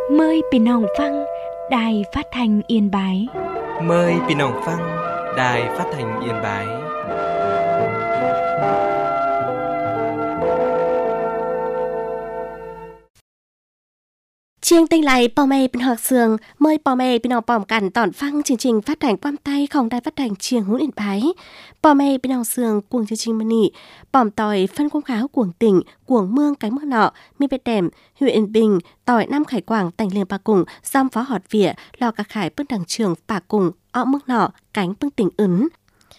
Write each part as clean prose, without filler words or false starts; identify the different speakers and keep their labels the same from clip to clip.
Speaker 1: Mờiพี่น้องฟังđài phát thanh Yên Bái.
Speaker 2: Mời พี่น้องฟัง Đài Phát thanh Yên Bái.
Speaker 3: Chiêng tinh lại bò mê bên học sường, mời bò mê bên học bòm cằn tỏn phăng chương trình phát hành quam tay không đài phát hành chiêng hữu Yên Bái. Bò mê bên học sường cuồng chương trình mân nị, bòm tỏi phân quang kháo cuồng tỉnh, cuồng mương cái mức nọ, mi bê đèm, huyện Yên Bình, tỏi Nam Khải Quảng, tành liền bà cùng, giam phó họt vỉa, lò cả khải bước đằng trường bà cùng, ọ mức nọ, cánh bưng tỉnh ấn.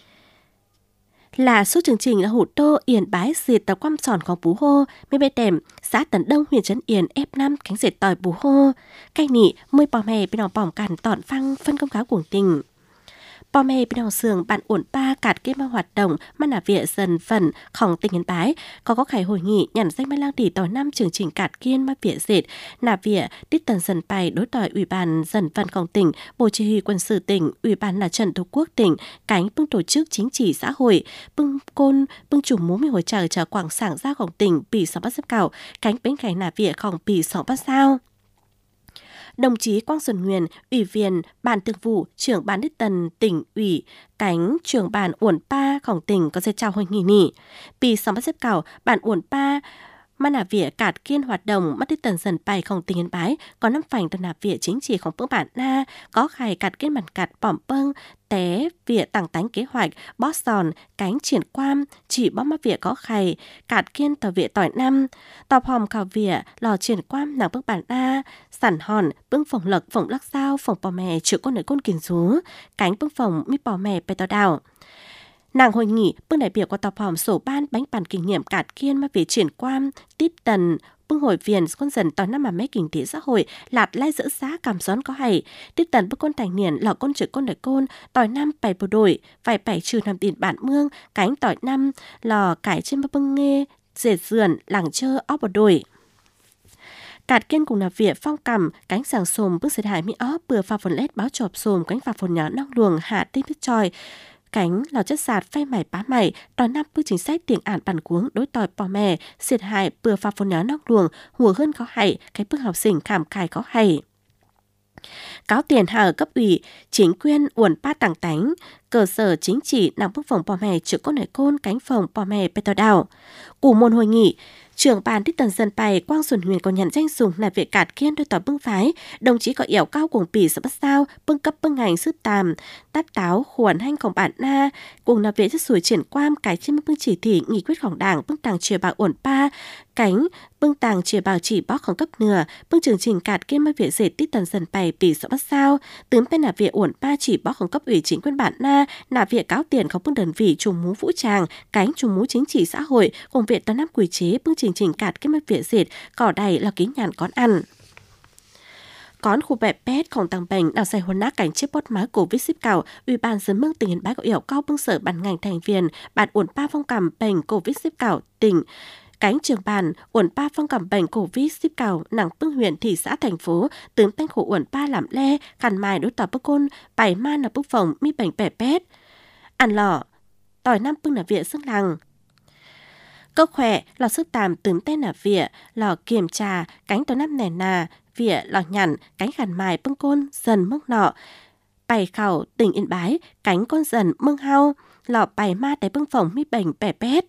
Speaker 3: Là số chương trình là Hủ Tô Yên Bái dệt tàu quăm sònของBú Hô, mi bê đèm, xã Tấn Đông huyện Trấn Yên F5 cánh dệt tỏi Bú Hô. Cay nị mười bò mè bên lòng bòm cằn tọn phăng phân công cáo cuồng tình. Bò mè bên lòng sườn bạn uổng ba cạt kết ma hoạt động mà nà viện dần phần khổng tình Yên Bái có khải hội nghị nhận danh mai lang tỷ tỏi năm chương trình cạt kiên ma viện dệt nà viện đích tần dần bài đối tỏi ủy ban dần phần khổng tỉnh bộ chỉ huy quân sự tỉnh ủy ban là trận tổ quốc tỉnh cánh bưng tổ chức chính trị xã hội bưng côn bưng chủ múa mi hồi chờ chờ quảng sảng ra khổng tỉnh bì sóng bắt xếp cào cánh bến khải nà viện khổng bì sóng bắt sao. Đồng chí Quang Xuân Nguyên, Ủy viên Ban Thường vụ, trưởng Ban Đích Tần tỉnh ủy, cánh trưởng Ban Uổng Pa khổng tỉnh có dây chào hội nghị nị. Vì xong bắt xếp cảo, Ban Uổng Pa mà nà vỉa cạt kiên hoạt động mắt Đích Tần dần bài khổng tỉnh Yên Bái có năm phảnh tần nà vỉa chính trị khổng bướng bản na có khai cạt kiên mặt cạt bỏm bâng té vỉa tàng tánh kế hoạch bó sòn cánh triển quam chỉ bó mắt vỉa có khai cạt kiên tàu vỉa tỏi năm tàu hòm khảo vỉa lò triển quam nàng bướng bản na sản hòn bướng phồng lật phồng lắc sao phồng bò mè chịu con nợ con kiền rú cánh bướng phồng mi bò mè bè tàu đào. Nàng hội nghị bưng đại biểu của tàu hòm sổ ban bánh bàn kinh nghiệm cạt kiên mà về triển quam tiếp tần bưng hội viên con dần tỏi năm mà mấy kinh tế xã hội lạt lai dỡ giá cảm xón có hay tiếp tần bưng con thành niên lò con chữ con đại côn tỏi năm bảy bộ đội vài bảy trừ nằm tiền bản mương cánh tỏi năm lò cải trên bưng nghê dệt dườn làng chơ óc bộ đội. Cạt kiên cùng là việc phong cầm cánh sàng xồm bưng sệt hải mỹ óp bừa pha phồn lét báo chộp xồm cánh pha phồn nhỏ nong luồng hạ tinh biết tròi cánh lò chất sạt phay mày bá mày đòi năm bước chính sách tiền ản bản cuống đối tỏi bò mè xiệt hại bừa pha phồn nhỏ nong luồng hùa hơn có hay cái bước học sinh khảm cài có hay. Cáo tiền hạ cấp ủy chính quyền uổng ba tàng tánh cơ sở chính trị nằm bước phòng bò mè chữa con hải côn cánh phòng bò mè bê tàu đảo. Củ môn hội nghị trưởng ban Đích Tần dân bài Quang Xuân Huyền có nhận danh dùng là việc cạt kiên đôi tỏi bưng phái, đồng chí có yểu cao cuồng pỉ sợ bắt sao bưng cấp bưng ngành sức tàm tát táo khuẩn hanhของbản na cùng là việc rất sủi triển quam cái trên bưng chỉ thị nghị quyếtของđảng bưng tàng chìa bạc uổng pa cánh bưng tàng chìa bạc chỉ bóของcấp nửa bưng chương trình cạt kiên mà việc dệt Đích Tần dân bài pỉ sợ bắt sao tướng tên là việc uổng pa chỉ bóของcấp ủy chính quyền bản na là việc cáo tiềnของbưng đơn vị trùng mú vũ trang cánh trùng mú chính trị xã hội cùng việc tấn năm quy chế bưng trình cạt cái mất việc dệt cỏ đầy là ký nhàn con ăn. Con khu bẹp pétของtăng bệnh đào xây huấn nát cảnh chiếc bót má Covid ship cào ủy ban dân mương tỉnh Yên Bái có yểu cao bưng sở ban ngành thành viên bạn uổng pa phong cảm bệnh Covid ship cào tỉnh cánh trường bàn uổng pa phong cảm bệnh Covid ship cào nặng bưng huyện thị xã thành phố tướng tên khổ uổng pa làm le khăn mài đối tỏ bức côn bảy man là bức phòng mi bệnh bẹp pét ăn lỏ tỏi năm bưng là viện sức lằng. Cơ khỏe lò sức tàm tướng tên là vỉa lò kiểm trà cánh tỏi năm nẻ nà vỉa lò nhằn cánh khàn mài bưng côn dần mốc nọ bày khảo tỉnh Yên Bái cánh con dần mương hao lò bày ma để bưng phòng mi bệnh bẻ pét.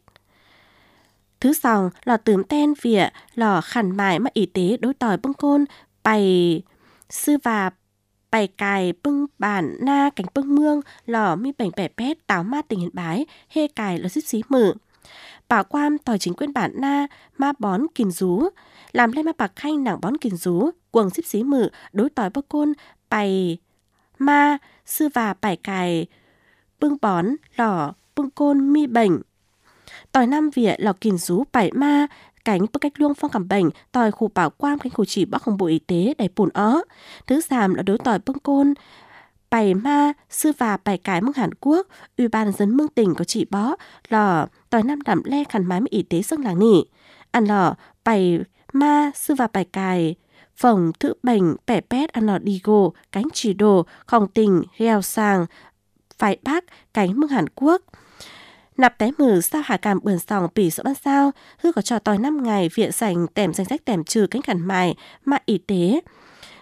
Speaker 3: Thứ sòng lò tướng tên vỉa lò khàn mài mà y tế đối tỏi bưng côn bày sư và bày cài bưng bản na cánh bưng mương lò mi bệnh bẻ pét táo ma tỉnh Yên Bái hê cài lò xíp xí mử. Bảo quam tỏi chính quyền bản na ma bón kìn rú làm lên ma bạc khanh nàng bón kìn rú quần xíp xí mử đối tỏi bơ côn bày ma sư và bày cài bưng bón lò bưng côn mi bệnh tỏi năm vỉa lò kìn rú bày ma cánh bơ cách luông phong cảm bệnh tỏi khu bảo quam cánh khu chỉ bắc không bộ y tế đầy bùn ó thứ giảm là đối tỏi bưng côn bày ma sư và bày cái mương Hàn Quốc ủy ban dân mương tỉnh có chỉ bó lò tỏi năm đậm le khăn mái y tế sức làng nỉ ăn lò bày ma sư và bày cài phòng thử bệnh bẻ pét ăn lò đi gồ cánh chỉ đồ khòng tình gheo sàng phải bác cánh mương Hàn Quốc nạp té mử sao hà cảm bườn sòng pỉ sợ ban sao hư có trò tỏi 5 ngày viện sành tèm danh sách tèm trừ cánh khăn mài mà y tế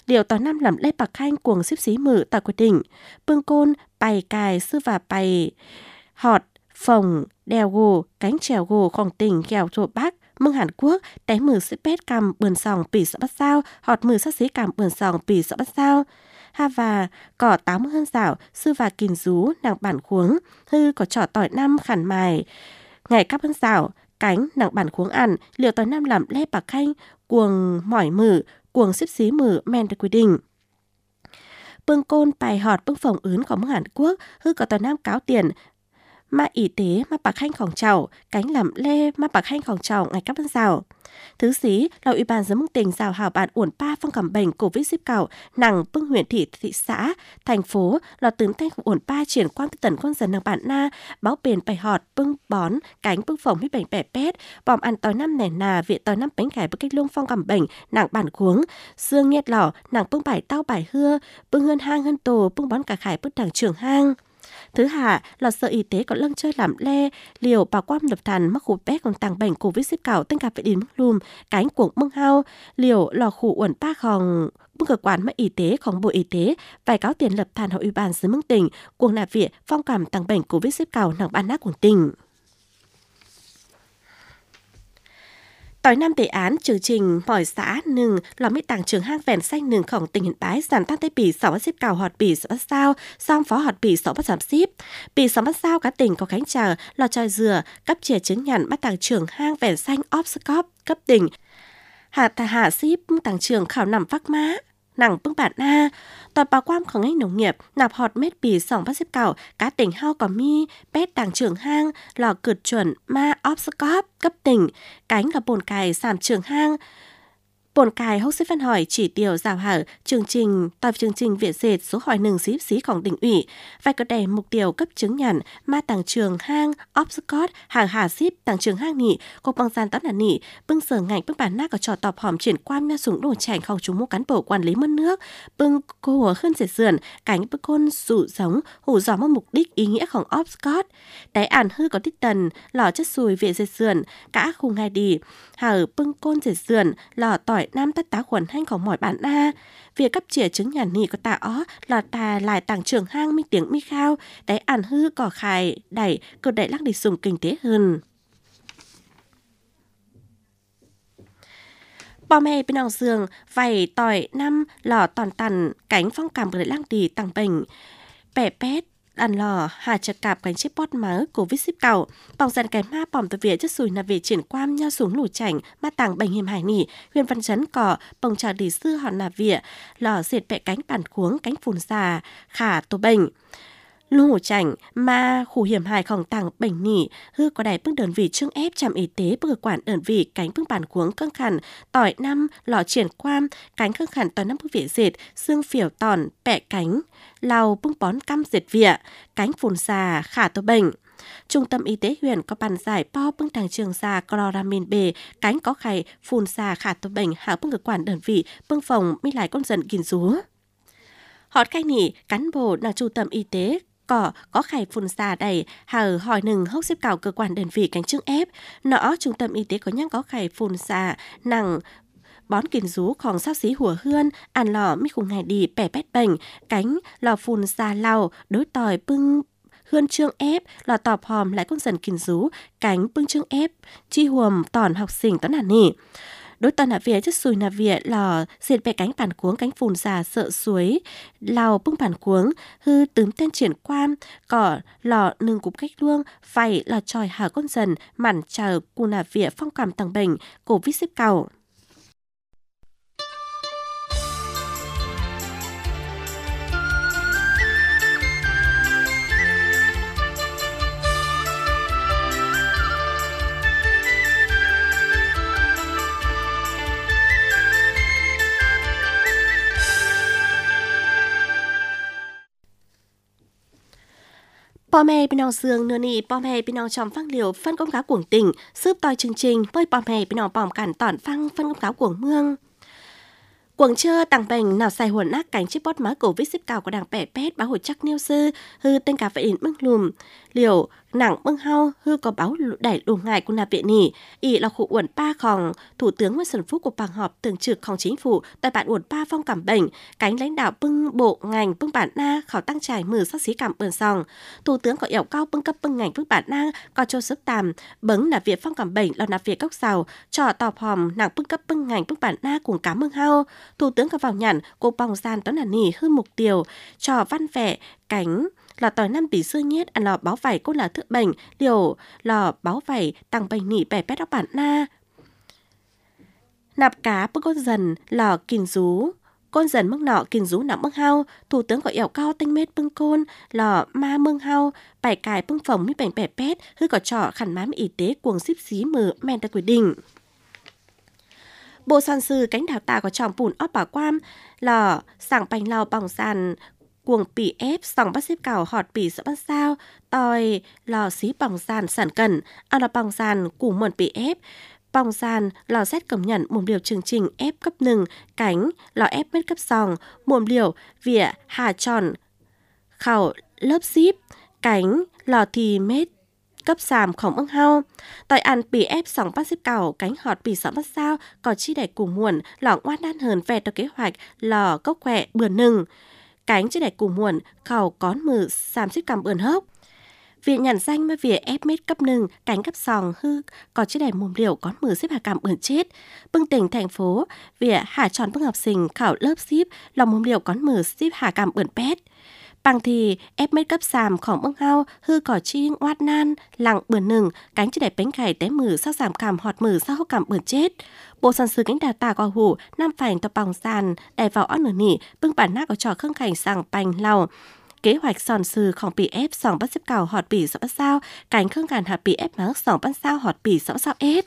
Speaker 3: liệu tỏi năm làm lê bạc khanh cuồng xíp xí mử tại quyết định bưng côn bày cài sư và bày họt phồng đèo gồ cánh trèo gồของtỉnh kèo chỗ bắc mừng Hàn Quốc té mử xếp bét cầm bườn sòng pỉ sợ bắt sao họt mử sát xí cầm bườn sòng pỉ sợ bắt sao ha và cỏ 80 hơn dạo sư và kìm rú nàng bản khuống hư có trỏ tỏi năm khản mài ngày cắp hơn dạo cánh nàng bản khuống ăn liệu tỏi năm làm lê bạc khanh cuồng mỏi mử cuồng xếp xí mử men được quy định bưng côn bài họt bưng phòng ướn của mừng Hàn Quốc hư có tỏi năm cáo tiền mà y tế mà bạc khanhของchậu cánh làm lê mà bạc khanhของchậu ngày cắp hơn dạo thứ xí là ủy ban giám mục tỉnh rào hảo bản uổng pa phong cảm bệnh COVID-19 nặng bưng huyện thị xã thành phố là tướng thanh uổng pa triển quan tần con dần nặng bản na báo bền bài họt bưng bón cánh bưng phòng với bệnh bẻ pét bòm ăn tỏi năm nẻ nà viện tỏi năm bánh cải bưng cách lung phong cảm bệnh nặng bản cuống xương nghiệt lỏ nặng bưng bài tao bài hưa bưng hơn hang hơn tổ bưng bón cả khải bưng đảng trưởng hang. Thứ hạ là Sở Y tế có lân chơi làm lê liều bảo quan lập thàn mắc khủ bé còn tàng bệnh COVID-19 tên cả phải đến mức lùm cánh cuồng mưng hao liều lò khủ uẩn pa khòng bưng cơ quan mất y tếของBộ Y tế vài cáo tiền lập thàn hội ủy ban xứ mưng tỉnh cuồng nạp viện phong cảm tàng bệnh COVID-19 nặng ban nát của tỉnh. Tỏi năm đề án chương trình mỏi xã nừng là mấy tàng trường hang vẹn xanh nừngของtỉnh Yên Bái giảm tăng tới bỉ 6 xếp cào họt bỉ 6 sao song phó họt bỉ 6 giảm xếp bỉ 6 sao cả tỉnh có khánh chờ lò tròi dừa cấp trẻ chứng nhận bắt tàng trường hang vẹn xanh Opscop cấp tỉnh hạ xếp tàng trường khảo nằm phác má nặng bưng bản na tỏi bảo quanของngành nông nghiệp nạp họt mét bì sòng bắt xếp cào cá tỉnh hao có mi pét tàng trưởng hang lò cực chuẩn ma Opscop cấp tỉnh cánh là bồn cài sàm trường hang bồn cài hốc xếp văn hỏi chỉ tiêu rào hở chương trình viện dệt số hỏi nừng xíp xíของtỉnh ủy vai có đề mục tiêu cấp chứng nhận ma tàng trường hang Opscop hàng hà xíp tàng trường hang nị cục bằng gian tán là nị bưng sở ngành bưng bản nát có trò tọp hòm triển quan nha súng đồ chảnh không chúng mua cán bộ quản lý mất nước bưng cô hùa hơn dệt sườn cánh bưng côn sụ giống hủ gió mục đích ý nghĩaของOpscop đáy ản hư có tích tần lò chất sùi viện dệt sườn cả khung hai đi hở bưng côn dệt sườn lò tỏi nam tất tá khuẩn hanhของmỏi bản na việc cấp chìa chứng nhận nị có tà ó là tà lại tàng trường hang mi tiếng mi khao đáy ản hư cỏ khải đẩy cơ đẩy lắc đi dùng kinh tế hơn. Bò mẹ bên nòng giường vầy tỏi năm lò toàn tần cánh phong cảm bởi lăng đi tăng bệnh bẻ pét ăn lò hà chật cạp cánh chiếc bót máu COVID-19 bỏng dần cái ma bỏng từ việc chất sùi là về triển quan nhau xuống lũ chảnh ma tàng bệnh hiểm hải nỉ huyện văn chấn cỏ bồng trà đi sư họ là vỉa lò diệt bẹ cánh bản cuống cánh phùn già khả tổ bệnh lũ chảnh ma khu hiểm hàiของtàng bệnh nỉ hư có đài bưng đơn vị trương ép trạm y tế bưng quản đơn vị cánh bưng bản cuống căng khẩn tỏi năm lò triển quan cánh căng khẩn tỏi năm bưng vỉa dệt xương phiểu tòn bẹ cánh lau bưng bón căm dệt vỉa cánh phùn già khả tổ bệnh. Trung tâm y tế huyện có bàn giải po bưng tàng trường già chloramin B cánh có khải phùn già khả tổ bệnh hạ bưng quản đơn vị bưng phòng mi lại con dần gìn rú họt khai nỉ cán bộ là trung tâm y tế có khải phun xà đầy hở hỏi nừng hốc xếp cào cơ quan đơn vị cánh trưng ép nọ trung tâm y tế có nhắc có khải phun xà nặng bón kìm rúของsao xí hùa hươn ăn lò mi khung ngày đi bẻ bét bệnh cánh lò phun xà lau đối tỏi bưng hươn trương ép lò tọp hòm lại con dần kìm rú cánh bưng trương ép chi huồm tòn học sinh tấn hẳn nỉ đối toàn là vỉa chất sùi là vỉa lò diệt bẹ cánh bản cuống cánh phùn già sợ suối lào bưng bản cuống hư tướm tên triển quan cỏ lò nương cục cách luông phải là tròi hở con dần mặn chờ cù là vỉa phong cảm tàng bệnh COVID-19 Bò mẹ bên nòng giường nửa nị bò mẹ bên nòng trong phăng liều phân công cáo cuồng tỉnh sướp tòi chương trình với bò mẹ bên nòng bòm cản tỏn phăng phân công cáo cuồng mương cuồng chơ tàng bệnh nào xài huồn nát cánh chiếc bót má COVID-19 của đảng bẻ pét báo hồi chắc nêu sư hư tên cả vậy đến mức lùm liệu nặng bưng hao hư có báo đẩy đủ ngại của nạp viện nỉ ý là khu uẩn ba khòng thủ tướng Nguyễn Xuân Phúc của bảng họp thường trực khòng chính phủ tại bản uẩn ba phong cảm bệnh cánh lãnh đạo bưng bộ ngành bưng bản na khảo tăng trải mử sắc xí cảm ơn sòng thủ tướng có yêu cao bưng cấp bưng ngành bưng bản na có cho sức tàm bứng nạp viện phong cảm bệnh là nạp viện cốc sào trò tọp hòm nặng bưng cấp bưng ngành bưng bản na cùng cá mưng hao thủ tướng có vào nhận cô bòng gian toán là nỉ hư mục tiêu trò văn vẻ cánh là tỏi năm tỷ xưa nhét ăn lò báo vảy cốt là thức bệnh liều lò báo vảy tăng bệnh nỉ bẻ pét óc bản na nạp cá bưng con dần lò kìn rú con dần mưng nọ kìn rú nặng mưng hao thủ tướng gọi ẻo cao tinh mết bưng côn lò ma mưng hao bảy cài bưng phồng mi bẻ pét hư có trọ khẩn mám y tế cuồng xíp xí mờ men ta quyết định bộ sản sư cánh đào tạo có tròm bùn óc bảo quam lò sảng bành lò bỏng sàn cuồng pỉ ép sòng bắt xếp cào họt pỉ sợ bắt sao tòi lò xí bỏng sàn sản cần là bỏng sàn củ mượn pỉ ép bỏng sàn lò xét công nhận mồm liều chương trình ép cấp 1 cánh lò ép mết cấp sòng mồm liều vỉa hà tròn khảo lớp xíp cánh lò thì mết cấp sàm khổng ưng hao tỏi ăn pỉ ép sòng bắt xếp cào cánh họt pỉ sợ bắt sao có chi để cùng muộn lò ngoan đan hờn về tới kế hoạch lò cốc khỏe bừa nừng cánh chứ để cùng muộn khảo cón mừ sàm xếp cầm ươn hốc việc nhận danh mà việc ép mết cấp 1 cánh cấp sòng hư có chứ để mồm liều cón mừ xếp hà cầm ươn chết bưng tỉnh thành phố việc hà tròn bưng học sinh khảo lớp xíp lòng mồm liều cón mừ xếp hà cầm ươn pét bằng thì ép mết cấp sàm khổng bưng hao hư cỏ chi oát nan lặng bươn nừng cánh chứ để bánh khải té mừ sao giảm cảm họt mừ sao hốc cảm ươn chết bộ sản sư cánh đào tà có hủ năm phành tập bòng sàn đè vào ớt nửa nỉ bưng bản nát có trò khương khảnh sàng bành lầu kế hoạch sòn sưของปีép sòng bắt xếp cào họt bỉ sợ bắt sao cánh khương càn hạปีép máng sòng bắt sao họt bỉ sợ sao ết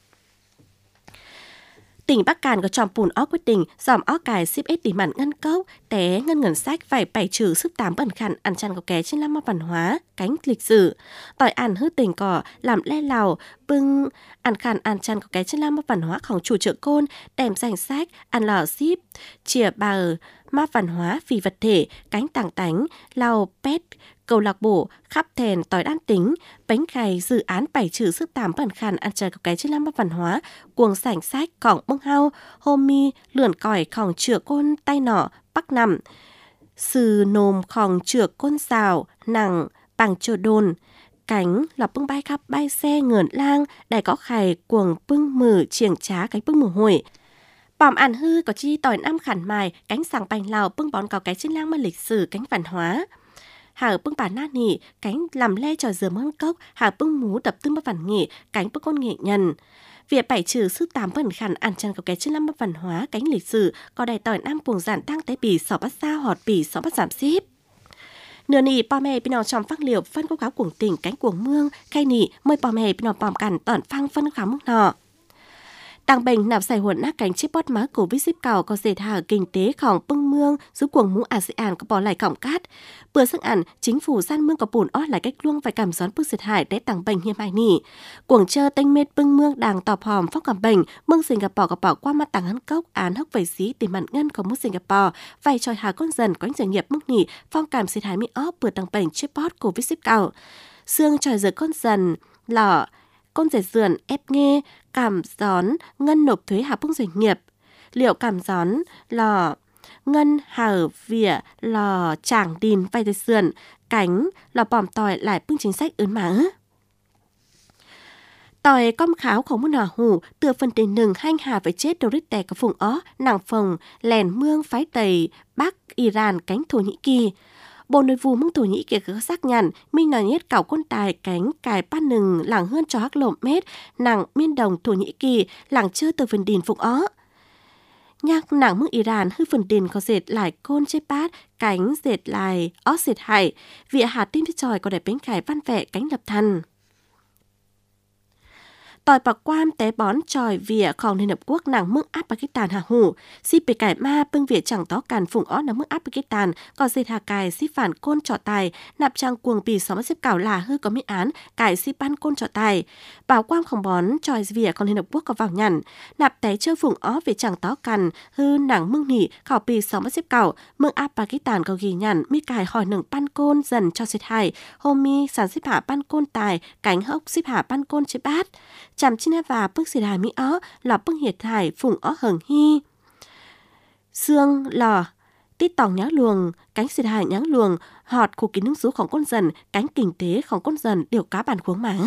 Speaker 3: tỉnh Bắc Cạn có tròm bùn ó quyết định dòm ó cài xếp ết tỉ mặn ngân cốc té ngân ngẩn sách phải bảy trừ sức 8 bẩn khăn ăn chăn có ké trên 5 văn hóa cánh lịch sử tỏi ăn hư tỉnh cỏ làm le lào bưng ăn khăn ăn chăn có ké trên 5 văn hóaของchủ trợ côn đem danh sách ăn lò xíp chìa bờ ma văn hóa phi vật thể cánh tàng tánh lào pet câu lạc bộ khắp thèn tỏi đan tính bánh khay dự án bảy trừ sức 8 bẩn khăn ăn chơi có cái trên 5 văn hóa cuồng sảnh sách khổng bưng hao homie lượn còi khổng chữa côn tay nọ bắc nằm sư nồm khổng chữa côn xào nặng bằng chô đồn cánh là bưng bay khắp bay xe ngườn lang đại có khải cuồng bưng mử chiềng trá cánh bưng mử hồi bòm ăn hư có chi tỏi năm khản mài cánh sàng bành lào bưng bón có cái trên lang mà lịch sử cánh văn hóa hà bưng bản nát nỉ cánh làm le trò dừa măng cốc hà bưng mú đập tương bất văn nghị cánh bưng con nghệ nhân việc bảy trừ sức 8 bẩn khăn ăn chân có cái trên 5 văn hóa cánh lịch sử có đầy tỏi năm cuồng giản tăng tế bì sọ bắt sao họt bì sọ bắt giảm xíp nửa nỉ bò mè bên nào trong phát liệu phân cố cáo cuồng tỉnh cánh cuồng mương khay nỉ mời bò mè bên nào bòm cằn tỏn phăng phân khám mức nọ tăng bệnh nạp giải huẩn nát cánh chip bót má Covid xếp cào có dệt hà kinh tế khổng bưng mương giúp cuồng mũ ASEAN có bỏ lại cổng cát bữa sức ăn chính phủ san mương có bùn ót lại cách luông phải cảm gión bức diệt hại để tăng bệnh hiểm hại nỉ cuồng chơ tênh mết bưng mương đàng tọp hòm phóc cảm bệnh mương Singapore có bỏ qua mặt tăng hắn cốc án hốc vẩy xí tìm mặn ngân của mức Singapore vay tròi hà con dần quánh giải nghiệp mức nỉ phong cảm diệt hại mi óp bữa tăng bệnh chip bót Covid xếp cào xương tròi giờ con dần lọ con rể dườn ép nghe cảm gión ngân nộp thuế hà bưng doanh nghiệp liệu cảm gión lò ngân hở vỉa lò chàng đìn vay tới sườn cánh lò bòm tỏi lại bưng chính sách ướn má tỏi com kháo không muốn nở hủ tựa phần tiền nừng hanh hà phải chết đầu rít tè có phùng ó nàng phồng lèn mương phái tây bắc Iran cánh Thổ Nhĩ Kỳ Bộ Nội vụ mong Thổ Nhĩ Kỳ có xác nhận minh nói nhất cảo quân tài cánh cài pan nừng làng hơn cho hắc lộm mét nàng miên đồng Thổ Nhĩ Kỳ làng chơi từ phần đền phục ó nhạc nàng mương Iran hư phần đền có dệt lại côn chế bát cánh dệt lại ó dệt hải vỉa hà tim tròi có đẹp bánh cải văn vẹ cánh lập thần tỏi bạc quan té bón tròi vỉaของLiên Hợp Quốc nàng mức áp Pakistan hạ hủ. Si bề cải ma bưng vỉa chẳng tó càn phùng ó nàng mức áp Pakistan, còn dệt hà cài si phản côn trọ tài, nạp trang cuồng bì xóm xếp cảo là hư có mỹ án, cải si ban côn trọ tài. Bảo quangของbón tròi vỉaของLiên Hợp Quốc có vào nhằn, nạp té chơi phùng ó vỉa chẳng tó càn, hư nàng mưng nỉ, khảo bì xóm xếp cảo, mức áp Pakistan có ghi nhằn, mi cài hỏi nâng ban côn dần cho dệt hài, hôm mi sản xếp hạ ban côn tài, cánh hốc xếp hạ ban côn chế bát. Chạm chín và bức xì đài mỹ ó là bức hiệt thải phùng ó hừng hy xương lò tít tòng nhá luồng cánh xì đài nhá luồng họt khu kín nước rúของcon dần cánh kinh tếของcon dần điều cá bàn khuống má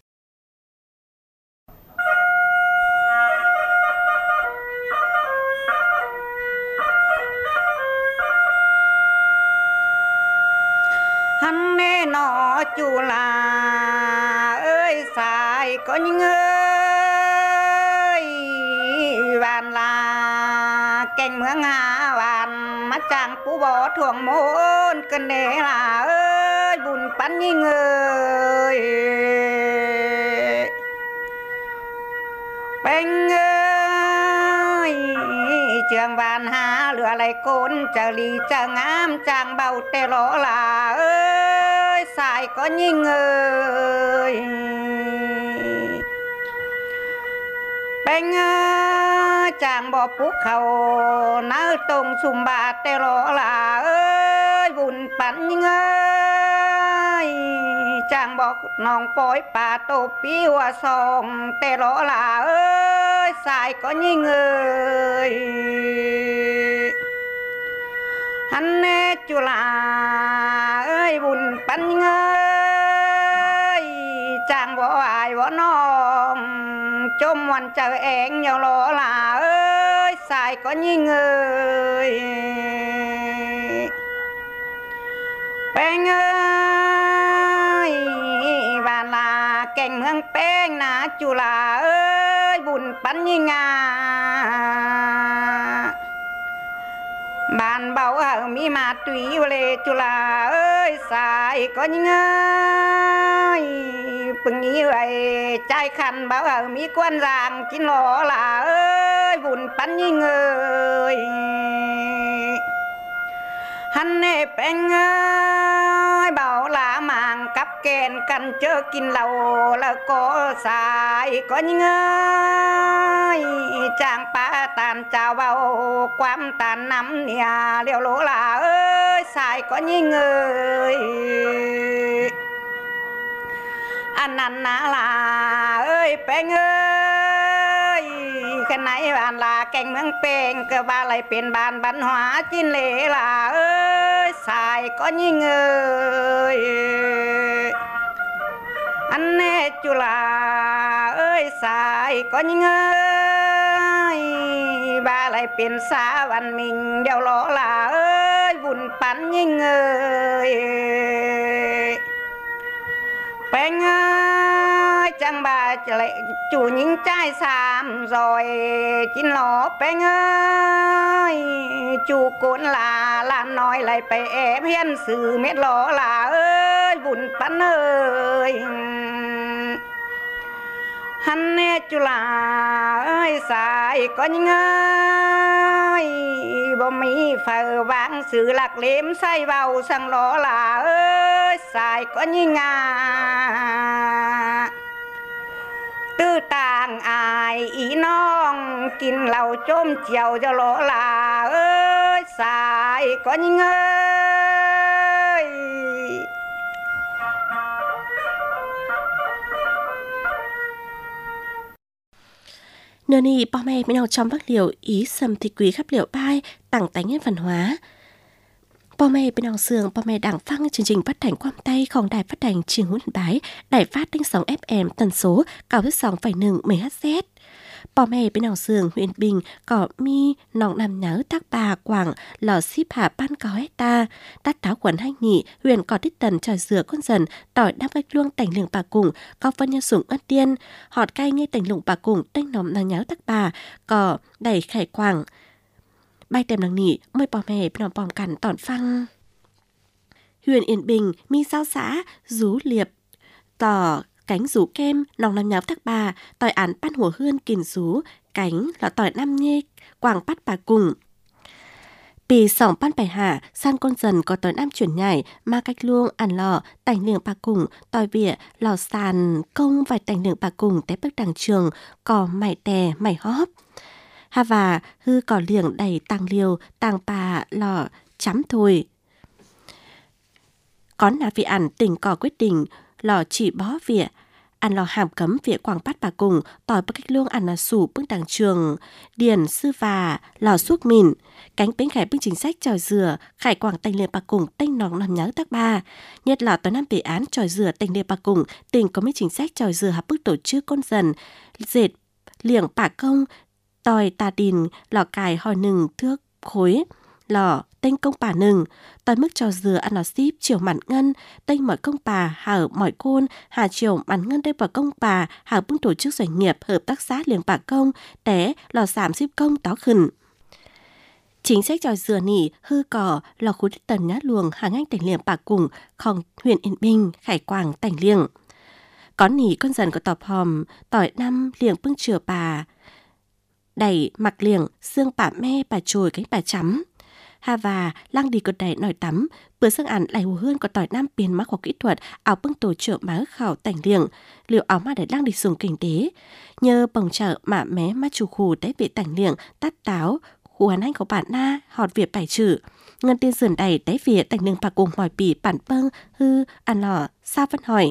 Speaker 4: hắn nè nó chủ là ơi xài có những ơi vàn là cành mưa ngà vàn mắt chàng cú bỏ thuồng môn cần để là ơi bùn bắn những ơi bánh ơi trường vàn hà lửa lại côn chờ lì chờ ngám chàng bầu tê lỗ là ơi xài có những ơi bánh ơi chàng bỏ phúc khẩu náo tông xùm bà tê lỗ là ơi bùn bắn những ơi chàng bỏ nòng bói bà tô bí hoa sông tê lỗ là ơi xài có những người hắn nè chú là ơi bùn bắn những ơi chàng bỏ ai bỏ nòng chôm hoàn chờ én nhau lỗ là ơi xài có những người bánh ơi và là cành hương bánh nà chú là ơi bùn bắn như ngà bạn bảo ở mi mà tùy lệ chú là ơi xài có những ơi bừng nghĩ vậy trai khăn bảo ở mi quan giang chín lỗ là ơi bùn bắn như người hắn nè bánh ơi bảo là màng cắp kèn cần chớ kín lầu là có xài có những ơi chàng pa tàn chào vào quam tàn nắm nhà liều lỗ là ơi xài có những người anh là ơi bánh ơi cái này bạn là cành mương bèn cơ ba lại biển bàn văn hóa chín lễ là ơi xài có những người anh nè chú là ơi xài có những ơi ba lại biển xa văn mình đeo lỗ là ơi bùn bắn những người bánh ơi chẳng bà lại chủ những trai xàm rồi chín lỗ bánh ơi chủ cuốn là nói lại phải ép hiên sự mét lỗ là ơi bùn bắn ơi hắn nè chú là ơi xài có những ơi bộ mỹ phở vang sự lạc liếm say vào sang lỗ là ơi xài có những tư tàng ai ý nong kín lầu chôm chiều cho lỗ là ơi xài có những ơi
Speaker 3: Nửa nì bò mẹ bên nào trong bác liệu ý sầm thị quý khắp liệu bai tặng tánh nhân văn hóa. Bò mẹ bên nào sườn bò mẹ đảng phăng chương trình phát thanh quam tayของđài phát thanh Trường Huấn Bái, đài phát thanh sóng FM tần số 92.1 MHz. Bò mẹ bên nào sườn huyện Bình có mi nòng nằm nhớ tác bà quảng lò ship hạ ban có hecta đắt táo quần hai nhị huyện có tích tần tròi dừa con dần tỏi đắp gạch luông tành lường bà cùng có phân nhân sủng ân tiên họt cay nghe tành lùng bà cùng tanh nòng nàng nhớ tác bà có đẩy khải quảng bay tem nàng nị mới bò mẹ bên nào bòm cằn tỏn phăng huyện Yên Bình mi sao xã rú liệp tỏ cánh rú kem nòng làm nháo thác bà tỏi án pan hùa hươn kìn rú cánh là tỏi nam nhê quàng bắt bà cùng. Pì sòng pan bài hạ san con dần có tỏi nam chuyển nhảy mà cách luông ăn lò tành liệng bà cùng tỏi vỉa lò sàn công vài tành liệng bà cùng té bức đằng trường cò mày tè mày hóp. Hà và hư cỏ liệng đầy tàng liều tàng bà lò chấm thôi. Có nà vị ản tình cỏ quyết định lò chỉ bó vỉa ăn lò hàm cấm vỉa quảng bắt bà cùng tỏi bắc cách luông ăn là sủ bưng đằng trường điền sư và lò suốt mìn cánh bánh khải bưng chính sách tròi dừa khải quảng tành liệt bà cùng tênh nòng làm nhớ tác ba nhất là tối năm tỷ án tròi dừa tành liệt bà cùng tình có mấy chính sách tròi dừa hạp bức tổ chức con dần dệt liệng bà công tỏi tà đình lò cài hòi nừng thước khối lò tênh công bà nừng tỏi mức trò dừa ăn lò ship chiều mặn ngân tênh mọi công bà hở mọi côn hà chiều mặn ngân đây vào công bà hở bưng tổ chức doanh nghiệp hợp tác xã liềng bà công té lò giảm ship công tó khẩn. Chính sách trò dừa nỉ hư cỏ lò khu đất tần nhát luồng hàng anh tỉnh liềng bà cùng khòng huyện Yên Bình khải quảng tỉnh liềng có nỉ con dần có tọp hòm tỏi năm liềng bưng chừa bà đẩy mặc liềng xương bà me bà chồi cánh bà chấm. Hà và lang đi cột đẩy nổi tắm bữa sáng ăn lại hù hươn có tỏi nam biến mắc hoặc kỹ thuật áo bưng tổ trợ má khảo tảnh liềng liệu áo ma để lang đi dùng kinh tế nhờ bồng chợ mạ mé má chủ khù té bị tảnh liềng tát táo khu hắn anh của bạn na họt việc bài trừ ngân tiên dườn đầy té vỉa tảnh liềng bà cùng hỏi bỉ bản bâng hư ăn lò sao vẫn hỏi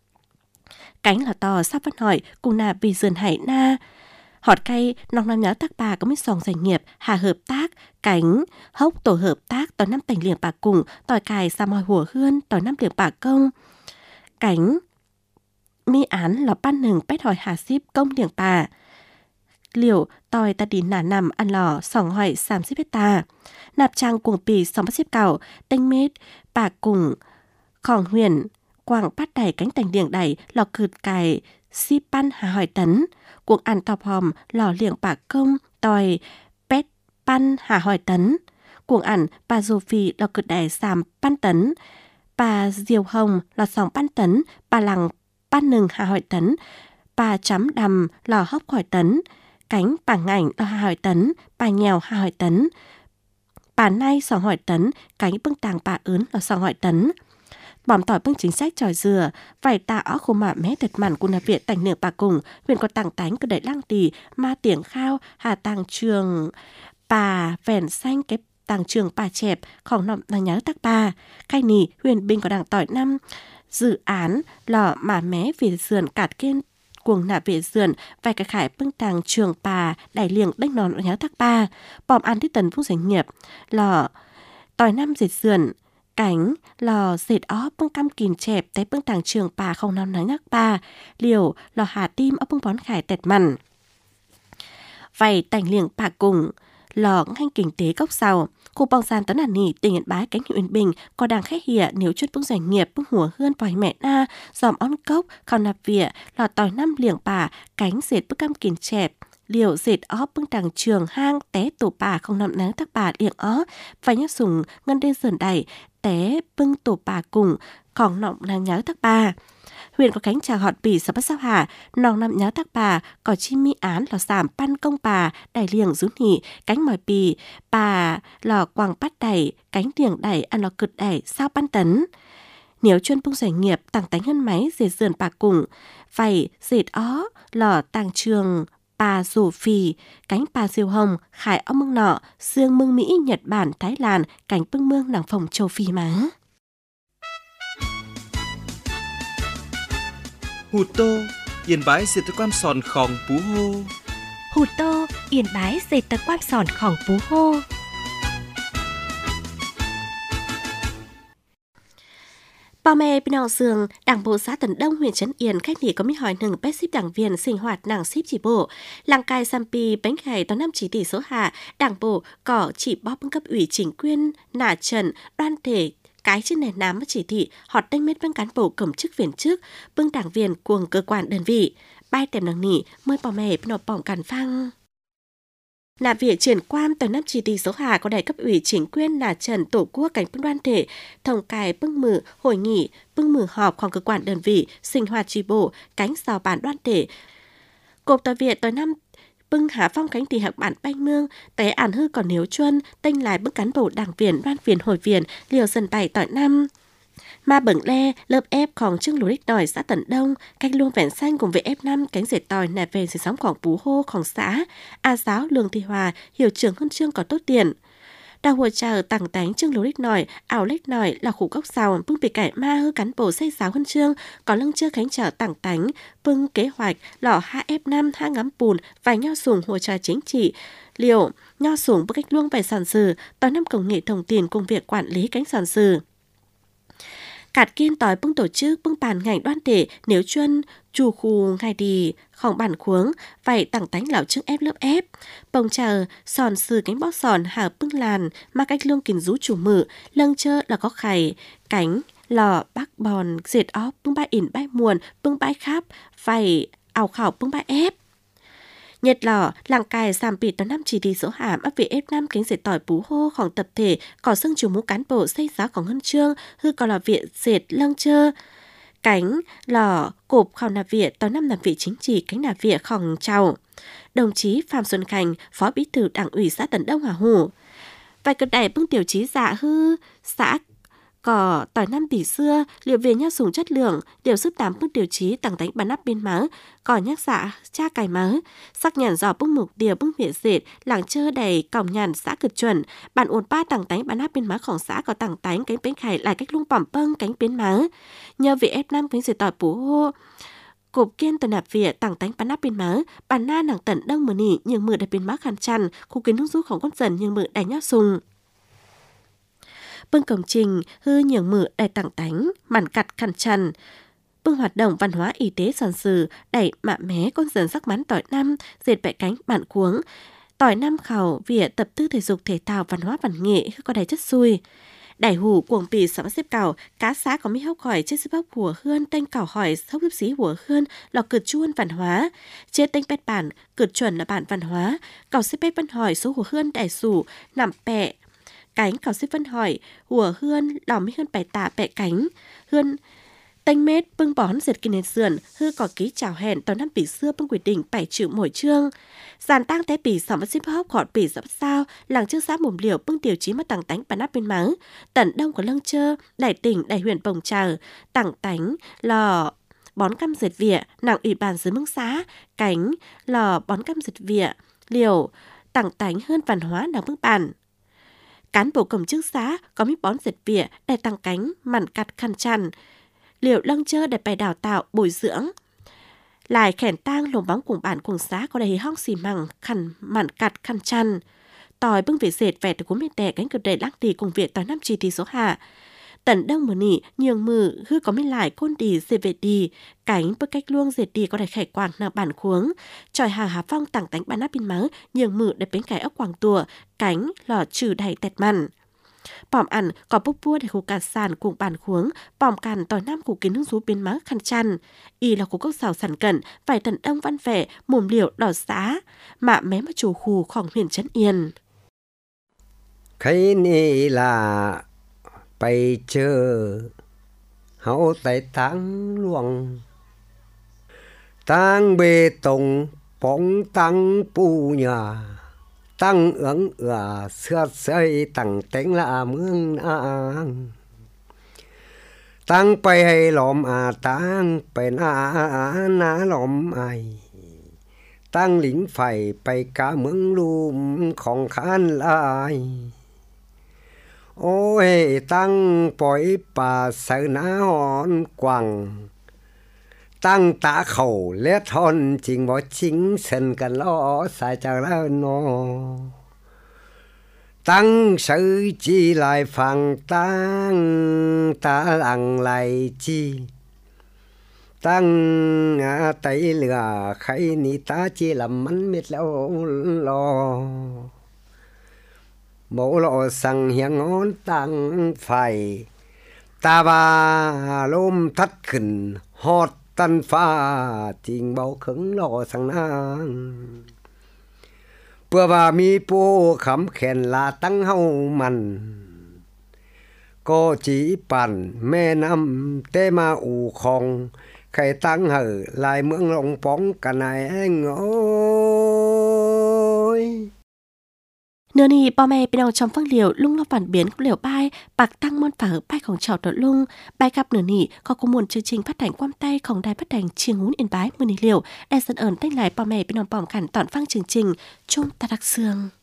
Speaker 3: cánh là to sao vẫn hỏi cùng là bị dườn hải na họt cây nòng nam nhớ tác bà có mấy sòng doanh nghiệp hà hợp tác cánh hốc tổ hợp tác tỏi năm tành liềng bà cùng tỏi cài sa mòi hùa hươn tỏi năm liềng bà công cánh mi án lò ban nừng pét hỏi hà ship công liềng bà liệu tỏi ta đi nà nằm ăn lò sòng hỏi xàm ship hecta nạp trang cuồng pì sòng bắt ship cào tênh mết bà cùng khòng huyền quảng bắt đẩy cánh tành liềng đẩy lò cượt cài ship pan hà hỏi tấn cuộc ăn tọp hòm lò liệng bà công tỏi pét pan hà hỏi tấn cuộc ăn bà dô phi lò cực đẻ xàm pan tấn bà diều hồng lò sòng pan tấn bà lằng pan nừng hà hỏi tấn bà chấm đầm lò hốc hỏi tấn cánh bà ngảnh lò hà hỏi tấn bà nghèo hà hỏi tấn bà nay sòng hỏi tấn cánh bưng tàng bà ướn lò sòng hỏi tấn bòm tỏi bưng chính sách tròi dừa vài tạ ó khô mạ mé thật mặn của nạp viện tành nửa bà cùng huyện có tàng tánh cứ đẩy lang tì ma tiếng khao hà tàng trường bà vẻn xanh cái tàng trường bà chẹp khổng nọng là nhớ tắc bà khai nì huyện Bình có đảng tỏi năm dự án lò mà mé về sườn cạt kiên cuồng nạp về sườn vài cái khải bưng tàng trường bà đẩy liềng đánh nón nhớ tắc bà bòm ăn thiết tần phúc doanh nghiệp lò tỏi năm dệt sườn cánh lò dệt ó bưng căm kìn chẹp té bưng tàng trường bà không năm nói nhắc bà liều lò hà tim ó bưng bón khải tẹt mặn vầy tành liềng bà cùng lò nganh kinh tế gốc sau khu bong san tấn nỉ tỉnh Yên Bái cánh huyện Yên Bình có đang khách hỉa nếu chút bưng doanh nghiệp bưng hùa hươn vòi mẹ na dòm on cốc khao nạp vỉa lò tỏi năm liềng bà cánh dệt bưng căm kìn chẹp liều dệt ó bưng tàng trường hang té tổ bà không nằm nắng tắc bà liệng ó phải nhắc sùng ngân đen sườn đẩy té bưng tổ bà cùng còn nọng là nhớ tắc bà huyện có cánh trà họt bỉ sắp bắt sao hà nòng nằm nhớ tắc bà có chi mi án lò giảm pan công bà đẩy liềng rú nỉ cánh mỏi bì bà lò quàng bắt đẩy cánh liềng đẩy ăn lò cực đẩy sao pan tấn nếu chuyên bưng doanh nghiệp tàng tánh hơn máy dệt sườn bà cùng vầy dệt ó lò tàng trường bà rổ phì cánh bà diều hồng khải ó mương nọ xương mương Mỹ Nhật Bản Thái Lan cánh bưng mương nàng phòng châu Phi má
Speaker 2: Hụt tô Yên Bái sẽ tới quan sòn khòng Pú Hô
Speaker 1: Hụt tô Yên Bái dệt tờ quan sòn khòng Pú Hô
Speaker 3: Bà mẹ bên nào sường, Đảng bộ xã Tần Đông huyện Trấn Yên khách nghỉ có mấy hỏi nừng bét ship đảng viên sinh hoạt nàng ship chỉ bộ. Làng cai Sampi bánh khải toán 5 chỉ tỷ số hạ, Đảng bộ có chỉ bóp cấp ủy chính quyền, nả trần, đoan thể, cái trên nền nám chỉ thị, họ đánh mết bên cán bộ cổng chức viên chức, bưng đảng viên cuồng cơ quan đơn vị. Bài tèm nằng nỉ, mời bà mẹ bên nào bỏng cản phăng. Là việc triển quan tờ năm chỉ thị số hà có đại cấp ủy chính quyền là trần tổ quốc cảnh bưng đoàn thể thông cài bưng mử hội nghị bưng mử họpของcơ quan đơn vị sinh hoạt chi bộ cánh rào bản đoàn thể cột tờ việt tờ năm bưng hạ phong cánh tỷ hạc bản banh mương té ản hư còn nếu chuân tênh lại bưng cán bộ đảng viên đoàn viên hội viên liều dần tẩy tỏi năm mà bẩn le lớp épของtrưng lúa đích đòi xã Tần Đông canh luông vẹn xanh cùng với F5 cánh dệt tỏi nè về sự sốngของPú Hôของxã A giáo Lương Thị Hòa hiệu trưởng huân chương có tốt tiền đào hồ chờ tặng tánh trưng lúa đích nòi ảo lích nòi là khủ gốc sào bưng bị cải ma hư cán bộ xây giáo huân chương có lưng chưa khánh trở tặng tánh bưng kế hoạch lọ HF5 ha ngắm bùn vài nho sùng hồ chờ chính trị liệu nho sùng bức cách luông về sản sử tỏi năm công nghệ thông tin cùng việc quản lý cánh sản sử cạt kiên tỏi bưng tổ chức bưng bàn ngành đoàn thể nếu chuyên chủ khu ngày điของbản khuống vậy tặng tánh lão trưng ép lớp ép bông chờ sòn sừ cánh bó sòn hả bưng làn mà cách lương kìm rú chủ mự lâng chơ là có khải cánh lò bác bòn dệt óp bưng bãi ỉn bãi muồn bưng bãi khắp vậy ảo khảo bưng bãi ép Nhật lò, làng cài giảm bị tấn năm chỉ thị số hàm áp vị F5 cánh dệt tỏi Pú Hôของtập thể có xưng chủ mũ cán bộ xây giáoของHân Trương hư còn là viện dệt lâng chơ cánh lò cộp khảo nạp viện tàu năm nạp vị chính trị cánh nạp việnของchào đồng chí Phạm Xuân Khánh phó bí thư đảng ủy xã Tần Đông Hòa Hủ vài cật đẩy bưng tiểu chí dạ hư xã cỏ tỏi năm tỷ xưa liệu về nhau sùng chất lượng điều sức tám bức điều chí tặng đánh bán áp biên mớ cỏ nhắc dạ cha cài mớ sắc nhận dò bức mục điều bức viện dệt làng chơ đầy còng nhàn xã cực chuẩn bản ổn ba tặng đánh bán áp biên mớของxã có tặng đánh cánh bến khải lại cách lung bỏng bâng cánh bến mớ nhờ vị F5 cánh dệt tỏi Pú Hô cộp kiên tần nạp viện tặng đánh bán áp biên mớ bản na nàng tận đông mờ nỉ nhưng mờ đại biên mớ khăn chăn khu kiến nước rútของcon dần nhưng mờ đại nhót sùng bưng công trình hư nhường mự đại tặng tánh màn cặt khăn chăn bưng hoạt động văn hóa y tế sản sử đẩy mạ mé con dần sắc mắn tỏi năm dệt bẹ cánh bản cuống tỏi năm khảo vỉa tập tư thể dục thể thao văn hóa văn nghệ có đầy chất xui đẩy hủ cuồng pì sắm xếp cào cá xá có mi hốc hỏi trên xếp bóc hùa hươn tên cào hỏi hốc xếp xí hùa hươn lò cực chuôn văn hóa trên tên bét bản cực chuẩn là bản văn hóa cào xếp bét văn hỏi số hùa hươn đẩy sủ nằm bẹ cánh cào xếp phân hỏi hùa hươn lòng mi hươn bày tạ bẹ cánh hươn tanh mết bưng bón dệt kinh nền sườn hư có ký chào hẹn tàu năm bỉ xưa bưng quyết định 7 triệu mỗi chương giàn tang té bỉ sòng và xếp hóc gọt bỉ dẫm sao làng trước xã mồm liều bưng tiểu chí mất tặng tánh bản áp bên máng tận đông của lâng chơ đại tỉnh đại huyện bồng trào tặng tánh lò bón căm dệt vỉa nặng ủy bàn dưới mương xã cánh lò bón căm dệt vỉa liều tặng tánh hơn văn hóa đảng bưng bản cán bộ công chức xã có mít bón dệt vỉa đại tăng cánh mặn cặt khăn chăn liệu lâng chơ để bài đào tạo bồi dưỡng lại khẻn tang lồng bóng cùng bản cùng xã có đầy hong xì măng khăn mặn cặt khăn chăn tỏi bưng về dệt vẹt của miền tè cánh cực đầy lăng tì cùng việc tỏi năm chi thì số hạ tận đông mờ nỉ nhường mừ hư có mấy lại côn đi dệt về đi cánh bức cách luông dệt đi có đầy khải quảng nợ bản khuống tròi hà hà phong tặng tánh bản áp bên mớ nhường mừ để bến cải ốc quảng tùa cánh lò trừ đầy tẹt mặn bỏm ăn có búp bua để khu cà sàn cùng bàn khuống bỏm càn tỏi năm cụ kiến nước rú biến má khăn chăn y là khu cốc xào sản cẩn vài tận đông văn vẻ mồm liều đỏ xá mạ mé mà chủ khuของhuyện Trấn Yên
Speaker 5: cái này là ไปเจอเฮาไต่ทางหลวงทางเบตงป้องตังปูญาตั้งเอืองเอือเสื้อเสยตั้งแต่งละเมืองนางตั้งไปให้หลอมตั้งไปนาหลอมไอตั้งหลิงไฟไปกะเมืองลุมของขานลายโอ้ยตั้งปล่อยป่าเสนาหอนกว่างตั้งตาเข่าและทอนจริงบ่จริงเส้นกันล้อสายจากแล้วนอตั้งสื่อจีลายฟังตั้งตาหลังไหลจีตั้งไตเหลือใครนี่ตาจีลำมันเม็ดแล้วรอbộ lộ sang hiang ngón tăng phải ta ba lôm thắt khẩn hót tân pha tình bao khứng lộ sang nang เพื่อว่ามีปูขำแขนลาตั้งเฮามันก็จีปั่นแม่น้ำเตมาอู่ของใครตั้งเหอลายเมืองลงป้องกันไหนโอ้ย
Speaker 3: เนื้อนี่พ่อแม่พี่น้องชมฟังเหลียวลุงเราฝันเบียนกับเหลียวป้ายปักตั้งมอนฝาป้ายของชาวตะลุงใบกับเนื้อนี่ก็ขมวลชื่อจริงพัดแต่งความใต้ของได้พัดแต่งเชียงหุ้นเอ็นบายมือนี่เหลียวได้เสนอตั้งหลายพ่อแม่พี่น้องปอมกันตอนฟังจริงๆช่วงตะดักเสือง